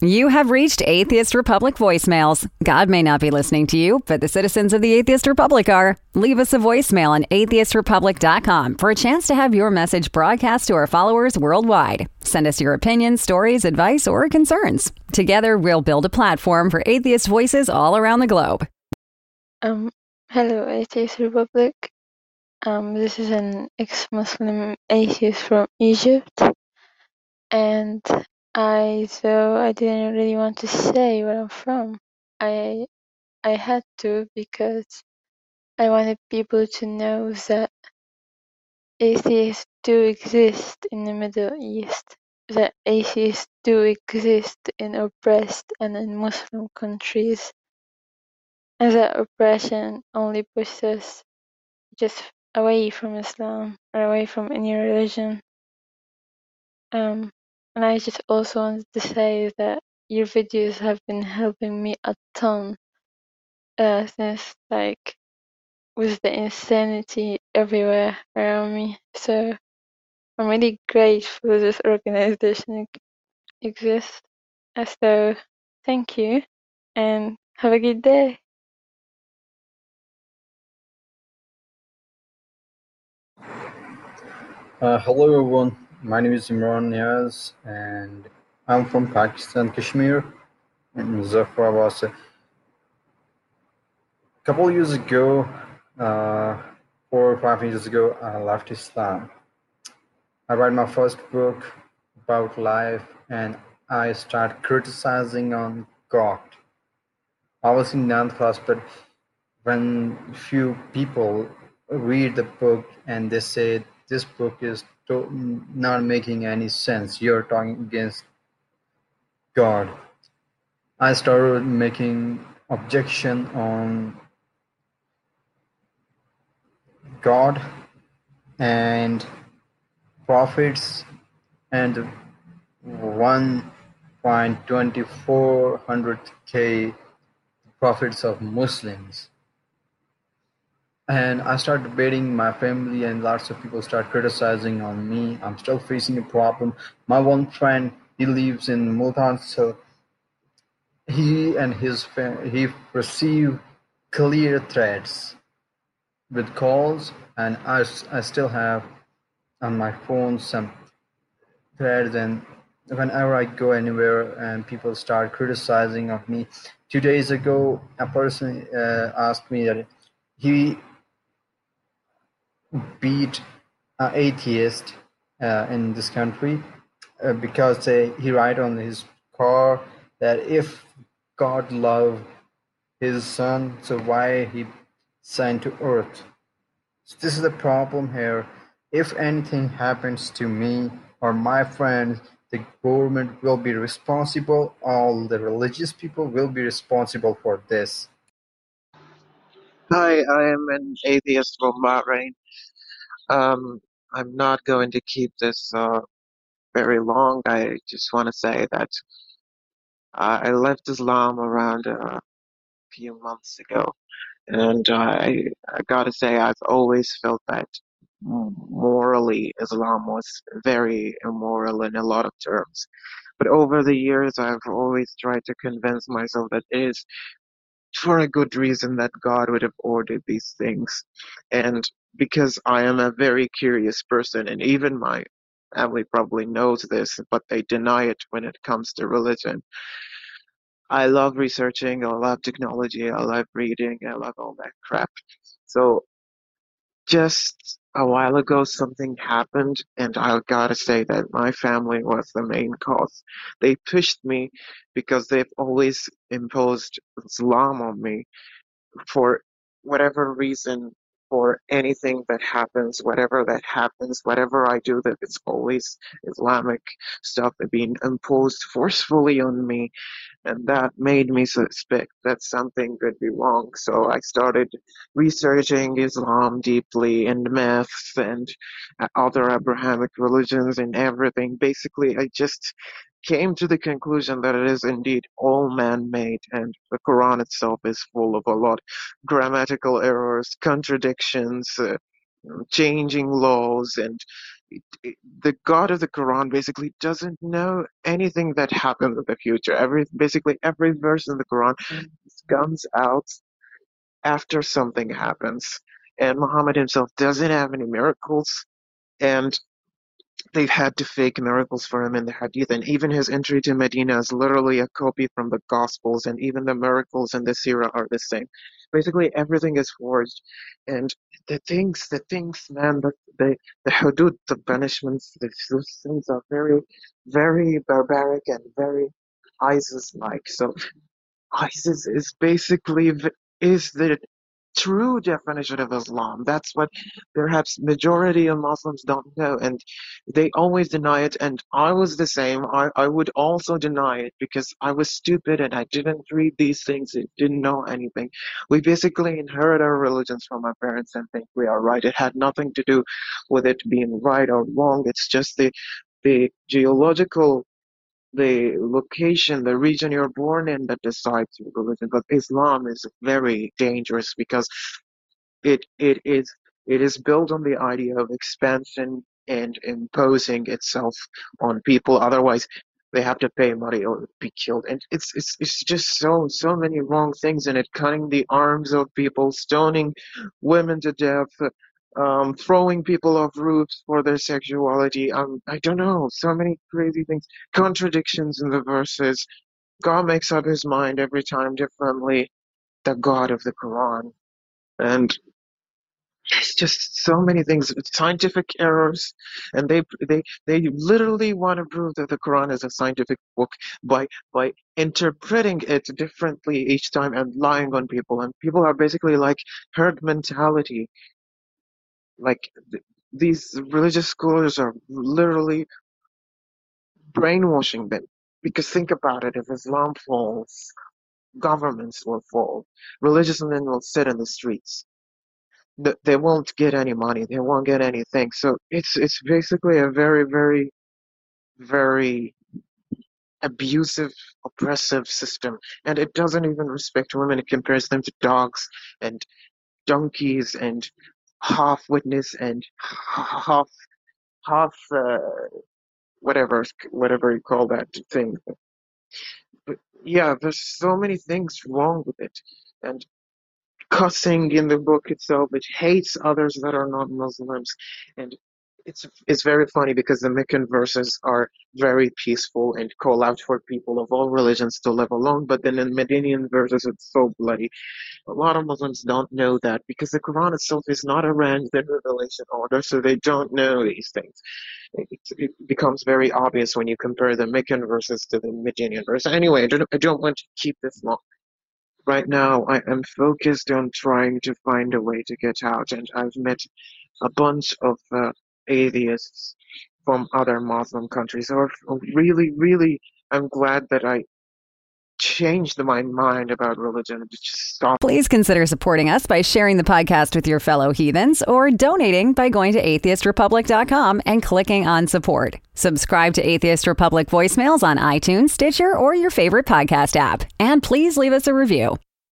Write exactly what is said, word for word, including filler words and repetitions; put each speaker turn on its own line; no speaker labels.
You have reached Atheist Republic voicemails. God may not be listening to you, but the citizens of the Atheist Republic are. Leave us a voicemail on atheist republic dot com for a chance to have your message broadcast to our followers worldwide. Send us your opinions, stories, advice, or concerns. Together, we'll build a platform for atheist voices all around the globe.
Um, hello, Atheist Republic. Um, this is an ex-Muslim atheist from Egypt, and I so I didn't really want to say where I'm from. I I had to because I wanted people to know that atheists do exist in the Middle East. That atheists do exist in oppressed and in Muslim countries, and that oppression only pushes us just away from Islam or away from any religion. Um, and I just also wanted to say that your videos have been helping me a ton uh, since like with the insanity everywhere around me. So I'm really grateful this organization exists. Uh, So thank you and have a good day.
Uh, hello everyone, my name is Imran Niaz and I'm from Pakistan, Kashmir, in Muzaffarabad. A couple of years ago, uh, four or five years ago, I left Islam. I read my first book about life and I started criticizing on God. I was in ninth class, but when few people read the book and they say this book is to- not making any sense, you're talking against God, I started making objection on God and prophets and one point two four hundred k prophets of Muslims. And I started debating my family and lots of people start criticizing on me. I'm still facing a problem. My one friend, he lives in Multan, so he and his fa- he received clear threats with calls, and I, s- I still have on my phone some threads, and whenever I go anywhere and people start criticizing of me. Two days ago, a person uh, asked me that he beat an atheist uh, in this country uh, because they, he write on his car that if God loved his son, so why he sent to earth? So this is the problem here. If anything happens to me or my friends, the government will be responsible. All the religious people will be responsible for this.
Hi, I am an atheist from Bahrain. Um, I'm not going to keep this uh, very long. I just want to say that uh, I left Islam around a few months ago, and I, I gotta say I've always felt that morally Islam was very immoral in a lot of terms. But over the years, I've always tried to convince myself that it is for a good reason that God would have ordered these things. And because I am a very curious person, and even my family probably knows this, but they deny it when it comes to religion. I love researching, I love technology, I love reading, I love all that crap. So just a while ago, something happened, and I gotta say that my family was the main cause. They pushed me because they've always imposed Islam on me for whatever reason, for anything that happens, whatever that happens, whatever I do, that it's always Islamic stuff being imposed forcefully on me, and that made me suspect that something could be wrong. So I started researching Islam deeply and myths and uh, other Abrahamic religions and everything. Basically, I just came to the conclusion that it is indeed all man-made, and the Quran itself is full of a lot of grammatical errors, contradictions, uh, changing laws, and the God of the Quran basically doesn't know anything that happens in the future. Every basically every verse in the Quran comes out after something happens, and Muhammad himself doesn't have any miracles, and they've had to fake miracles for him in the Hadith, and even his entry to Medina is literally a copy from the Gospels, and even the miracles in the Sirah are the same. Basically, everything is forged, and the things, the things, man, the the, the hudud, the punishments, the, those things are very, very barbaric and very ISIS-like. So ISIS is basically v- is the true definition of Islam. That's what perhaps majority of Muslims don't know, and they always deny it. And I was the same. I, I would also deny it because I was stupid and I didn't read these things. I didn't know anything. We basically inherit our religions from our parents and think we are right. It had nothing to do with it being right or wrong. It's just the the geological the location, the region you're born in that decides your religion. But Islam is very dangerous because it it is it is built on the idea of expansion and imposing itself on people. Otherwise, they have to pay money or be killed. And it's it's it's just so so many wrong things in it. Cutting the arms of people, stoning women to death, um, throwing people off roofs for their sexuality. Um, I don't know, so many crazy things, contradictions in the verses. God makes up his mind every time differently. The God of the Quran, and it's just so many things, scientific errors, and they they they literally want to prove that the Quran is a scientific book by by interpreting it differently each time and lying on people. And people are basically like herd mentality. Like th- these religious scholars are literally brainwashing them. Because think about it: if Islam falls, governments will fall, religious men will sit in the streets. th- they won't get any money. They won't get anything. So it's it's basically a very, very, very abusive, oppressive system, and it doesn't even respect women. It compares them to dogs and donkeys and half witness and half half uh, whatever whatever you call that thing. But yeah, there's so many things wrong with it, and cussing in the book itself. It hates others that are not Muslims, and it's it's very funny because the Meccan verses are very peaceful and call out for people of all religions to live alone. But then in Medinian verses, it's so bloody. A lot of Muslims don't know that because the Quran itself is not arranged in revelation order, so they don't know these things. It, it becomes very obvious when you compare the Meccan verses to the Medinian verse. Anyway, I don't, I don't want to keep this long. Right now, I am focused on trying to find a way to get out, and I've met a bunch of uh, atheists from other Muslim countries. Or really, really, I'm glad that I changed my mind about religion and just stopped.
Please consider supporting us by sharing the podcast with your fellow heathens or donating by going to atheist republic dot com and clicking on support. Subscribe to Atheist Republic voicemails on iTunes, Stitcher, or your favorite podcast app. And please leave us a review.